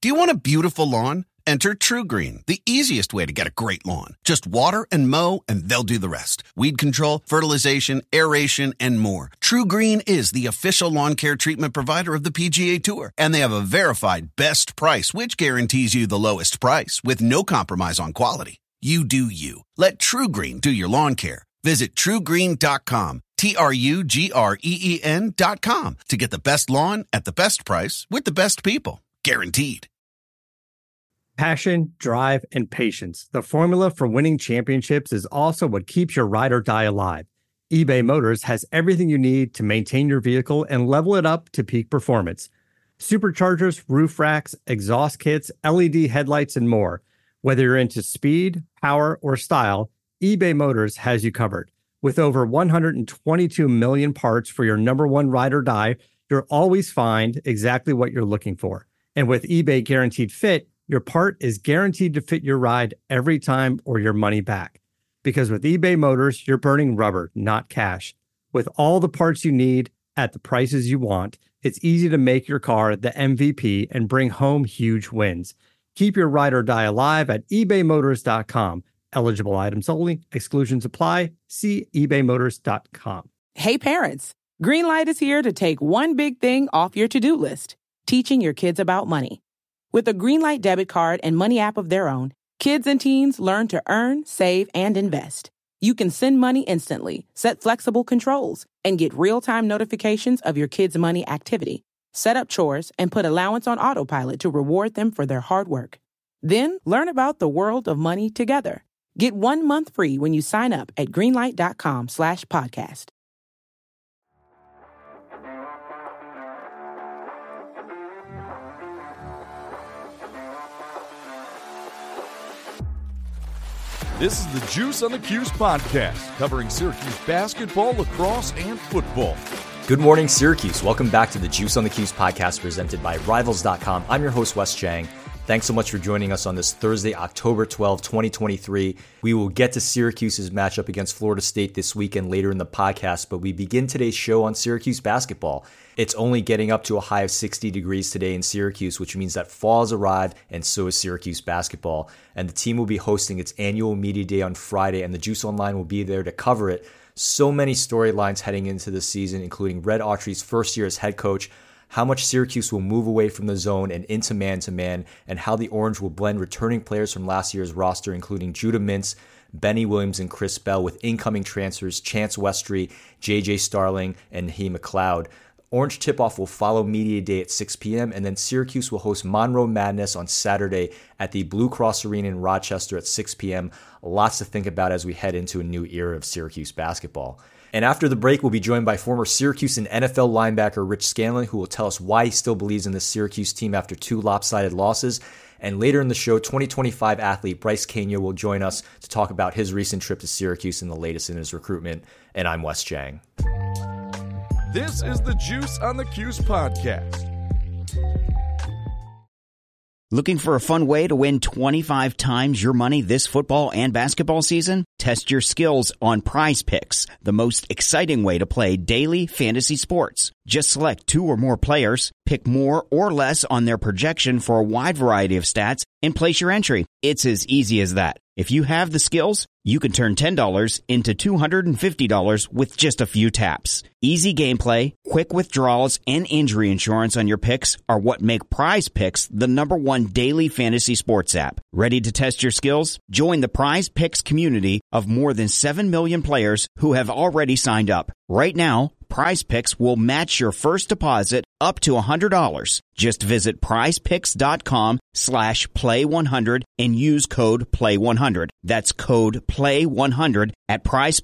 Do you want a beautiful lawn? Enter TruGreen, the easiest way to get a great lawn. Just water and mow, and they'll do the rest. Weed control, fertilization, aeration, and more. TruGreen is the official lawn care treatment provider of the PGA Tour, and they have a verified best price, which guarantees you the lowest price with no compromise on quality. You do you. Let TruGreen do your lawn care. Visit TruGreen.com, TruGreen.com, to get the best lawn at the best price with the best people. Guaranteed. Passion, drive, and patience. The formula for winning championships is also what keeps your ride or die alive. eBay Motors has everything you need to maintain your vehicle and level it up to peak performance. Superchargers, roof racks, exhaust kits, LED headlights, and more. Whether you're into speed, power, or style, eBay Motors has you covered. With over 122 million parts for your number one ride or die, you'll always find exactly what you're looking for. And with eBay Guaranteed Fit, your part is guaranteed to fit your ride every time or your money back. Because with eBay Motors, you're burning rubber, not cash. With all the parts you need at the prices you want, it's easy to make your car the MVP and bring home huge wins. Keep your ride or die alive at ebaymotors.com. Eligible items only. Exclusions apply. See ebaymotors.com. Hey parents, Greenlight is here to take one big thing off your to-do list, teaching your kids about money. With a Greenlight debit card and money app of their own, kids and teens learn to earn, save, and invest. You can send money instantly, set flexible controls, and get real-time notifications of your kids' money activity. Set up chores and put allowance on autopilot to reward them for their hard work. Then learn about the world of money together. Get 1 month free when you sign up at greenlight.com/podcast. This is the Juice on the Cuse podcast, covering Syracuse basketball, lacrosse, and football. Good morning, Syracuse. Welcome back to the Juice on the Cuse podcast presented by Rivals.com. I'm your host, Wes Chang. Thanks so much for joining us on this Thursday, October 12, 2023. We will get to Syracuse's matchup against Florida State this weekend later in the podcast, but we begin today's show on Syracuse basketball. It's only getting up to a high of 60 degrees today in Syracuse, which means that fall has arrived, and so is Syracuse basketball. And the team will be hosting its annual media day on Friday, and the Juice Online will be there to cover it. So many storylines heading into the season, including Red Autry's first year as head coach, how much Syracuse will move away from the zone and into man-to-man, and how the Orange will blend returning players from last year's roster, including Judah Mintz, Benny Williams, and Chris Bell, with incoming transfers Chance Westry, J.J. Starling, and Naheem McLeod. Orange tip-off will follow Media Day at 6 p.m., and then Syracuse will host Monroe Madness on Saturday at the Blue Cross Arena in Rochester at 6 p.m. Lots to think about as we head into a new era of Syracuse basketball. And after the break, we'll be joined by former Syracuse and NFL linebacker Rich Scanlon, who will tell us why he still believes in the Syracuse team after 2 lopsided losses. And later in the show, 2025 athlete Bryce Caino will join us to talk about his recent trip to Syracuse and the latest in his recruitment. And I'm Wes Chang. This is the Juice on the Cuse podcast. Looking for a fun way to win 25 times your money this football and basketball season? Test your skills on Prize Picks, the most exciting way to play daily fantasy sports. Just select 2 or more players, pick more or less on their projection for a wide variety of stats, and place your entry. It's as easy as that. If you have the skills, you can turn $10 into $250 with just a few taps. Easy gameplay, quick withdrawals, and injury insurance on your picks are what make Prize Picks the #1 daily fantasy sports app. Ready to test your skills? Join the Prize Picks community of more than 7 million players who have already signed up. Right now, Prize Picks will match your first deposit up to $100. Just visit prizepicks.com/play100 and use code PLAY100. That's code PLAY100 at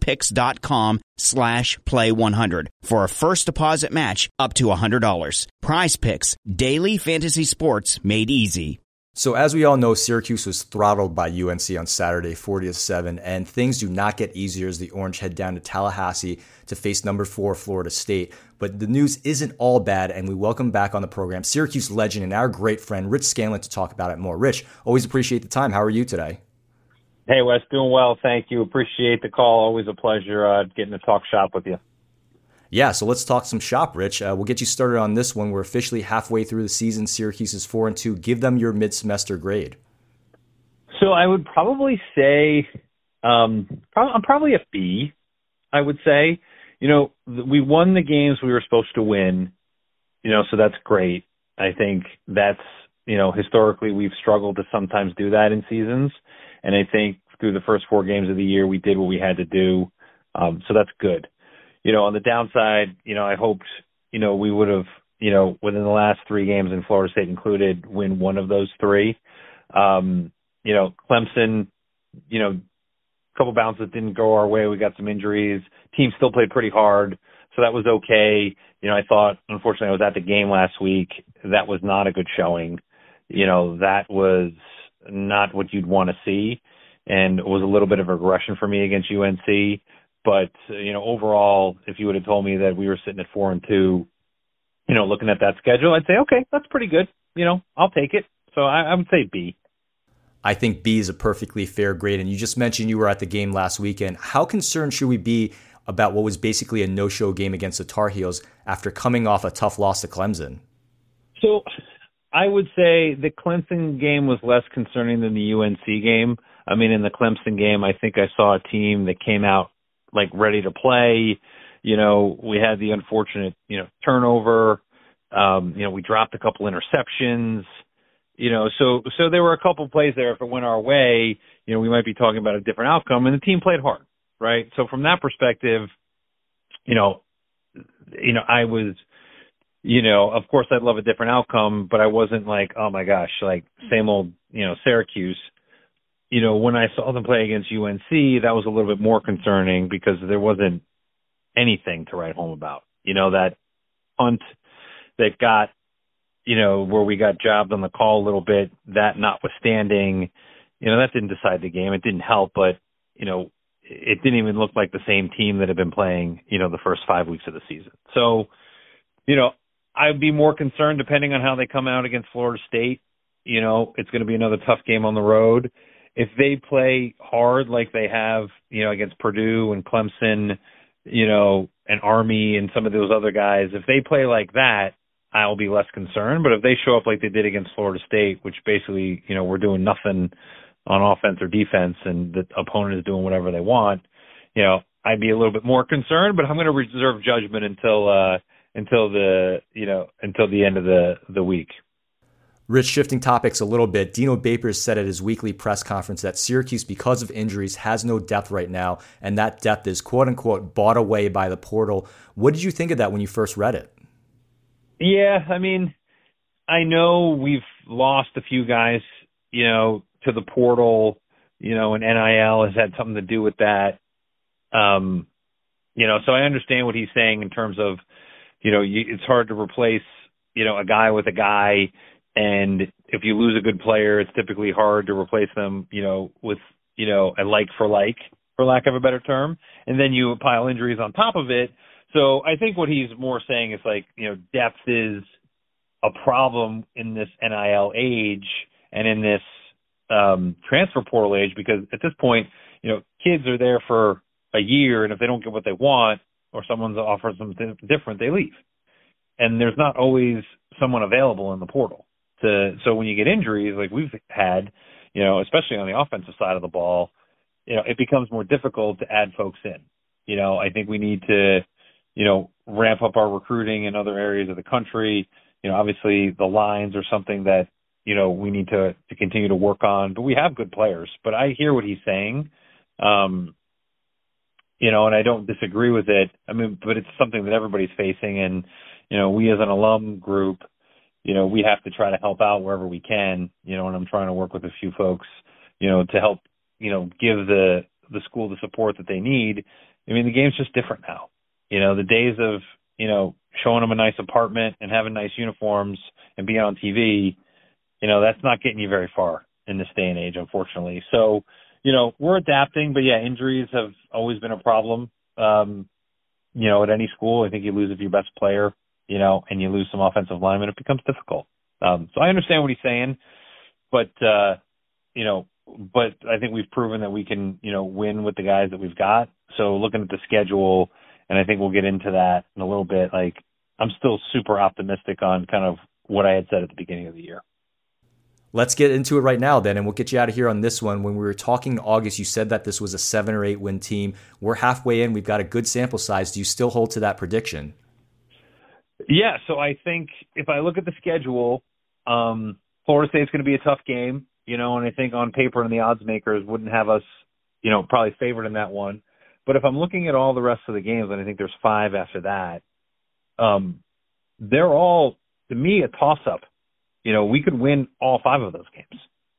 prizepicks.com/play100 for a first deposit match up to $100. Prize Picks, daily fantasy sports made easy. So as we all know, Syracuse was throttled by UNC on Saturday, 40-7, and things do not get easier as the Orange head down to Tallahassee to face number 4 Florida State. But the news isn't all bad, and we welcome back on the program Syracuse legend and our great friend Rich Scanlon to talk about it more. Rich, always appreciate the time. How are you today? Hey, Wes, doing well. Thank you. Appreciate the call. Always a pleasure getting to talk shop with you. Yeah, so let's talk some shop, Rich. We'll get you started on this one. We're officially halfway through the season. Syracuse is 4-2. Give them your mid-semester grade. So I would probably say I'm probably a B, I would say. We won the games we were supposed to win, so that's great. I think that's, historically we've struggled to sometimes do that in seasons. And I think through the first 4 games of the year, we did what we had to do. So that's good. On the downside, I hoped, we would have, within the last 3 games, and Florida State included, win one of those 3. Clemson, a couple bounces didn't go our way. We got some injuries. Team still played pretty hard, so that was okay. I thought, unfortunately, I was at the game last week. That was not a good showing. That was not what you'd want to see, and it was a little bit of a regression for me against UNC. But, overall, if you would have told me that we were sitting at 4-2, looking at that schedule, I'd say, okay, that's pretty good. I'll take it. So I would say B. I think B is a perfectly fair grade. And you just mentioned you were at the game last weekend. How concerned should we be about what was basically a no-show game against the Tar Heels after coming off a tough loss to Clemson? So I would say the Clemson game was less concerning than the UNC game. I mean, in the Clemson game, I think I saw a team that came out ready to play. We had the unfortunate, turnover. We dropped a couple interceptions. So there were a couple plays there. If it went our way, we might be talking about a different outcome. And the team played hard, right? So from that perspective, I was, of course I'd love a different outcome, but I wasn't like, oh my gosh, same old, Syracuse. When I saw them play against UNC, that was a little bit more concerning because there wasn't anything to write home about. That punt that got, where we got jobbed on the call a little bit, that notwithstanding, that didn't decide the game. It didn't help, but, it didn't even look like the same team that had been playing, the first 5 weeks of the season. So, I'd be more concerned depending on how they come out against Florida State. It's going to be another tough game on the road. If they play hard like they have, against Purdue and Clemson, and Army and some of those other guys, if they play like that, I'll be less concerned. But if they show up like they did against Florida State, which basically, we're doing nothing on offense or defense and the opponent is doing whatever they want, I'd be a little bit more concerned, but I'm going to reserve judgment until the end of the week. Rich, shifting topics a little bit, Dino Babers said at his weekly press conference that Syracuse, because of injuries, has no depth right now, and that depth is quote-unquote bought away by the portal. What did you think of that when you first read it? Yeah, I mean, I know we've lost a few guys, to the portal, and NIL has had something to do with that. So I understand what he's saying in terms of, it's hard to replace, a guy with a guy. And if you lose a good player, it's typically hard to replace them, with, a like, for lack of a better term. And then you pile injuries on top of it. So I think what he's more saying is depth is a problem in this NIL age and in this transfer portal age, because at this point, kids are there for a year, and if they don't get what they want or someone's offers them different, they leave. And there's not always someone available in the portal. So when you get injuries like we've had, especially on the offensive side of the ball, it becomes more difficult to add folks in. I think we need to, ramp up our recruiting in other areas of the country. Obviously the lines are something that, we need to continue to work on, but we have good players. But I hear what he's saying, and I don't disagree with it. I mean, but it's something that everybody's facing. And, we as an alum group, we have to try to help out wherever we can, and I'm trying to work with a few folks, to help, give the school the support that they need. I mean, the game's just different now. The days of, showing them a nice apartment and having nice uniforms and being on TV, that's not getting you very far in this day and age, unfortunately. So, we're adapting, but yeah, injuries have always been a problem. At any school, I think you lose your best player, and you lose some offensive linemen, it becomes difficult. So I understand what he's saying, but I think we've proven that we can, win with the guys that we've got. So looking at the schedule and I think we'll get into that in a little bit. Like, I'm still super optimistic on kind of what I had said at the beginning of the year. Let's get into it right now then, and we'll get you out of here on this one. When we were talking in August, you said that this was a 7 or 8 win team. We're halfway in. We've got a good sample size. Do you still hold to that prediction? Yeah, so I think if I look at the schedule, Florida State's going to be a tough game, and I think on paper and the odds makers wouldn't have us, probably favored in that one. But if I'm looking at all the rest of the games, and I think there's 5 after that, they're all, to me, a toss-up. We could win all 5 of those games.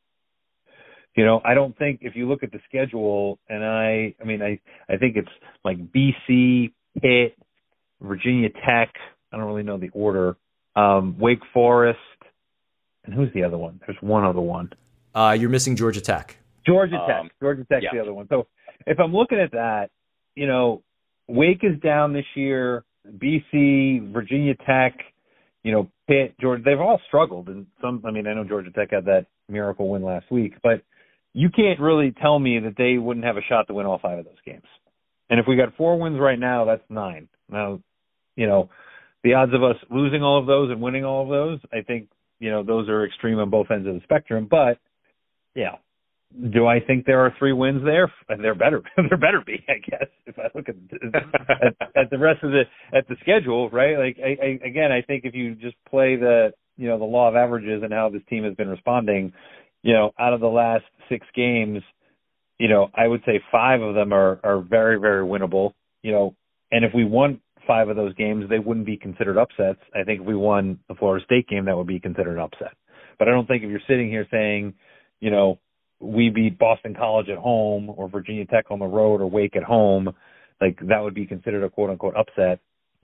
I don't think if you look at the schedule, and I think it's like BC, Pitt, Virginia Tech. I don't really know the order. Wake Forest, and who's the other one? There's one other one. You're missing Georgia Tech. Georgia Tech's the other one. So if I'm looking at that, Wake is down this year. BC, Virginia Tech, Pitt, Georgia, they've all struggled. And I know Georgia Tech had that miracle win last week, but you can't really tell me that they wouldn't have a shot to win all 5 of those games. And if we got 4 wins right now, that's 9. Now, the odds of us losing all of those and winning all of those, I think, those are extreme on both ends of the spectrum. But, yeah, do I think there are 3 wins there? There better be, I guess, if I look at the rest of the schedule, right? Like, I think if you just play the law of averages and how this team has been responding, out of the last 6 games, I would say 5 of them are very, very winnable, and if we won 5 of those games, they wouldn't be considered upsets. I think if we won the Florida State game, that would be considered an upset. But I don't think if you're sitting here saying, we beat Boston College at home or Virginia Tech on the road or Wake at home, like that would be considered a quote unquote upset.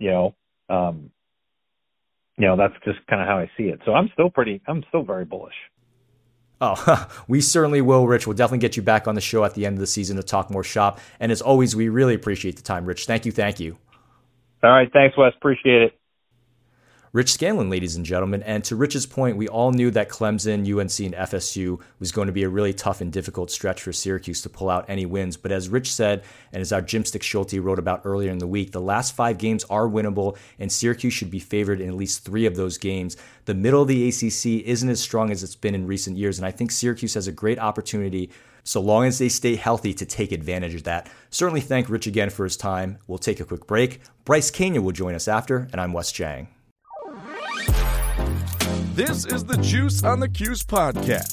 That's just kind of how I see it. So I'm still very bullish. Oh, we certainly will, Rich. We'll definitely get you back on the show at the end of the season to talk more shop. And as always, we really appreciate the time, Rich. Thank you. All right. Thanks, Wes. Appreciate it. Rich Scanlon, ladies and gentlemen. And to Rich's point, we all knew that Clemson, UNC, and FSU was going to be a really tough and difficult stretch for Syracuse to pull out any wins. But as Rich said, and as our Jim Stick Schulte wrote about earlier in the week, the last 5 games are winnable, and Syracuse should be favored in at least 3 of those games. The middle of the ACC isn't as strong as it's been in recent years, and I think Syracuse has a great opportunity, so long as they stay healthy, to take advantage of that. Certainly thank Rich again for his time. We'll take a quick break. Bryce Kania will join us after, and I'm Wes Chang. This is the Juice on the Cuse podcast.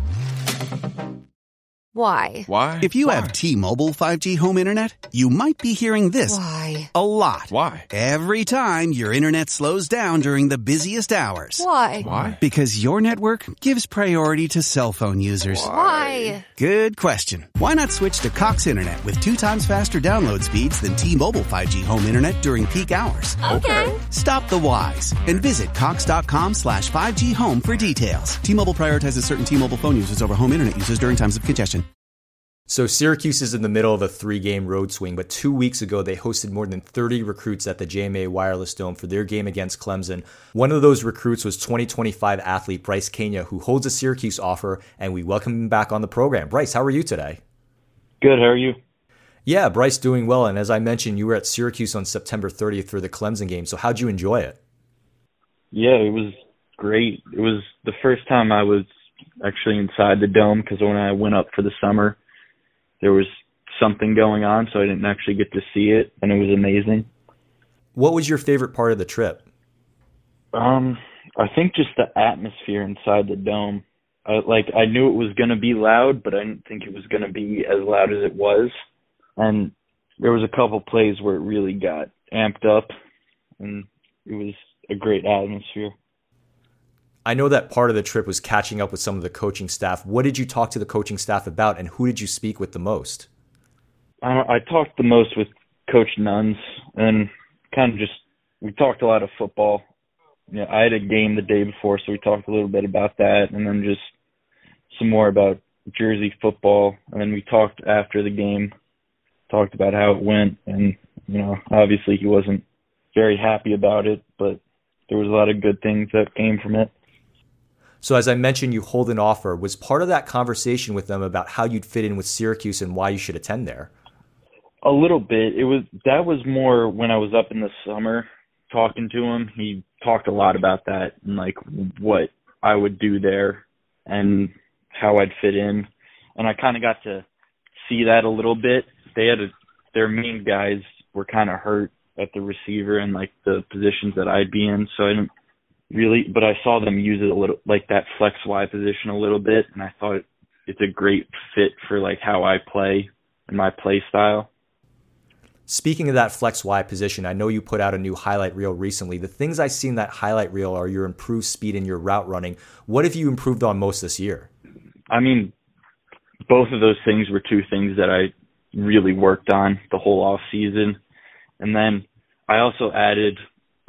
Why? If you have T-Mobile 5G home internet, you might be hearing this Why? a lot. Why? Every time your internet slows down during the busiest hours. Why? Because your network gives priority to cell phone users. Why? Good question. Why not switch to Cox Internet with 2 times faster download speeds than T-Mobile 5G home internet during peak hours? Okay. Stop the whys and visit cox.com/5G home for details. T-Mobile prioritizes certain T-Mobile phone users over home internet users during times of congestion. So Syracuse is in the middle of a 3-game road swing, but 2 weeks ago they hosted more than 30 recruits at the JMA Wireless Dome for their game against Clemson. One of those recruits was 2025 athlete Bryce Kania, who holds a Syracuse offer, and we welcome him back on the program. Bryce, how are you today? Good, how are you? Yeah, Bryce doing well, and as I mentioned, you were at Syracuse on September 30th for the Clemson game, so how'd you enjoy it? Yeah, it was great. It was the first time I was actually inside the dome, because when I went up for the summer, there was something going on, so I didn't actually get to see it, and it was amazing. What was your favorite part of the trip? I think just the atmosphere inside the dome. I knew it was going to be loud, but I didn't think it was going to be as loud as it was. And there was a couple plays where it really got amped up, and it was a great atmosphere. I know that part of the trip was catching up with some of the coaching staff. What did you talk to the coaching staff about, and who did you speak with the most? I talked the most with Coach Nuns, and we talked a lot of football. Yeah, I had a game the day before, so we talked a little bit about that, and then just some more about Jersey football. And then we talked after the game, talked about how it went, and obviously he wasn't very happy about it, but there was a lot of good things that came from it. So as I mentioned, you hold an offer. Was part of that conversation with them about how you'd fit in with Syracuse and why you should attend there? A little bit. That was more when I was up in the summer talking to him. He talked a lot about that and like what I would do there and how I'd fit in. And I kind of got to see that a little bit. Their main guys were kind of hurt at the receiver and like the positions that I'd be in. So I didn't really, but I saw them use it a little, like that flex Y position a little bit. And I thought it's a great fit for like how I play and my play style. Speaking of that flex Y position, I know you put out a new highlight reel recently. The things I see in that highlight reel are your improved speed and your route running. What have you improved on most this year? I mean, both of those things were two things that I really worked on the whole off season. And then I also added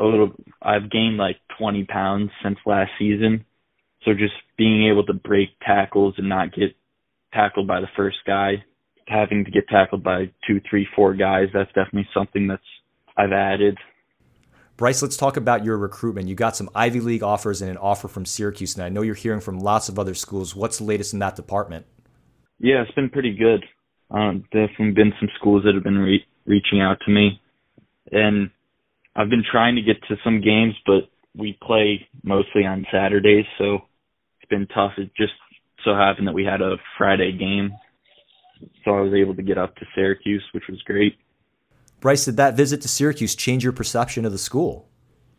I've gained like 20 pounds since last season. So just being able to break tackles and not get tackled by the first guy, having to get tackled by 2, 3, 4 guys, that's definitely something I've added. Bryce, let's talk about your recruitment. You got some Ivy League offers and an offer from Syracuse, and I know you're hearing from lots of other schools. What's the latest in that department? Yeah, it's been pretty good. Definitely been some schools that have been reaching out to me, and I've been trying to get to some games, but we play mostly on Saturdays, so it's been tough. It just so happened that we had a Friday game, so I was able to get up to Syracuse, which was great. Bryce, did that visit to Syracuse change your perception of the school?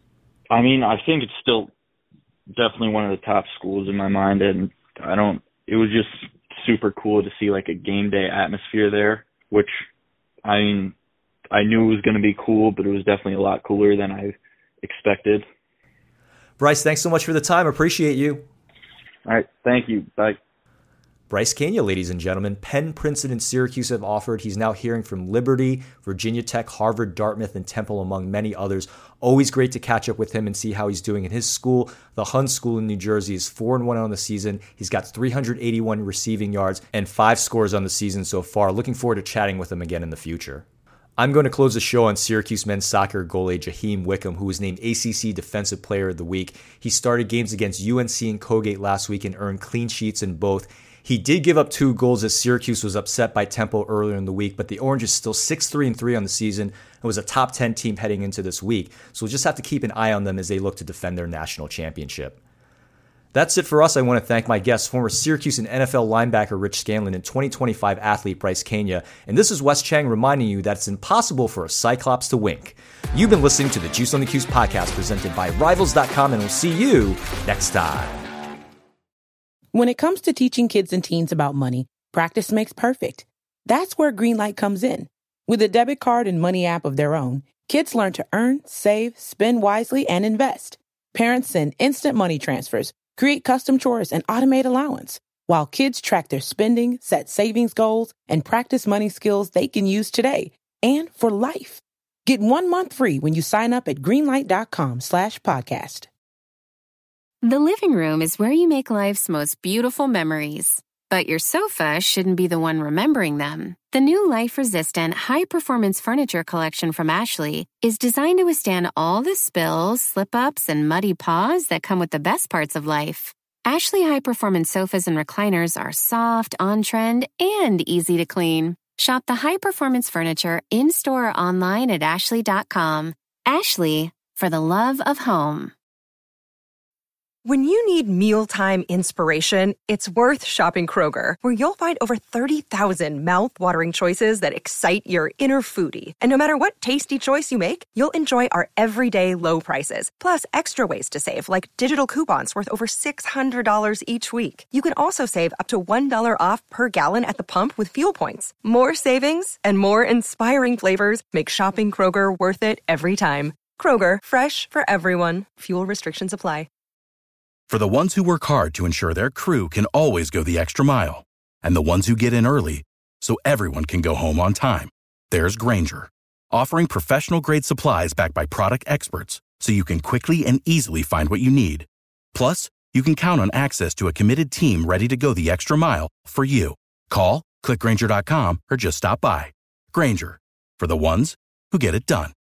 I mean, I think it's still definitely one of the top schools in my mind, and it was just super cool to see like a game day atmosphere there, which I mean, I knew it was going to be cool, but it was definitely a lot cooler than I expected. Bryce, thanks so much for the time. Appreciate you. All right. Thank you. Bye. Bryce Caina, ladies and gentlemen. Penn, Princeton, and Syracuse have offered. He's now hearing from Liberty, Virginia Tech, Harvard, Dartmouth, and Temple, among many others. Always great to catch up with him and see how he's doing in his school. The Hun School in New Jersey is 4-1 on the season. He's got 381 receiving yards and 5 scores on the season so far. Looking forward to chatting with him again in the future. I'm going to close the show on Syracuse men's soccer goalie Jaheim Wickham, who was named ACC Defensive Player of the Week. He started games against UNC and Colgate last week and earned clean sheets in both. He did give up 2 goals as Syracuse was upset by Temple earlier in the week, but the Orange is still 6-3-3 on the season and was a top 10 team heading into this week. So we'll just have to keep an eye on them as they look to defend their national championship. That's it for us. I want to thank my guests, former Syracuse and NFL linebacker Rich Scanlon and 2025 athlete Bryce Caina. And this is Wes Chang reminding you that it's impossible for a Cyclops to wink. You've been listening to the Juice on the Cuse podcast presented by Rivals.com, and we'll see you next time. When it comes to teaching kids and teens about money, practice makes perfect. That's where Greenlight comes in. With a debit card and money app of their own, kids learn to earn, save, spend wisely, and invest. Parents send instant money transfers, create custom chores, and automate allowance, while kids track their spending, set savings goals, and practice money skills they can use today and for life. Get 1 month free when you sign up at greenlight.com/podcast. The living room is where you make life's most beautiful memories. But your sofa shouldn't be the one remembering them. The new life-resistant, high-performance furniture collection from Ashley is designed to withstand all the spills, slip-ups, and muddy paws that come with the best parts of life. Ashley high-performance sofas and recliners are soft, on-trend, and easy to clean. Shop the high-performance furniture in-store or online at ashley.com. Ashley, for the love of home. When you need mealtime inspiration, it's worth shopping Kroger, where you'll find over 30,000 mouth-watering choices that excite your inner foodie. And no matter what tasty choice you make, you'll enjoy our everyday low prices, plus extra ways to save, like digital coupons worth over $600 each week. You can also save up to $1 off per gallon at the pump with fuel points. More savings and more inspiring flavors make shopping Kroger worth it every time. Kroger, fresh for everyone. Fuel restrictions apply. For the ones who work hard to ensure their crew can always go the extra mile, and the ones who get in early so everyone can go home on time, there's Grainger, offering professional-grade supplies backed by product experts so you can quickly and easily find what you need. Plus, you can count on access to a committed team ready to go the extra mile for you. Call, click Grainger.com, or just stop by. Grainger, for the ones who get it done.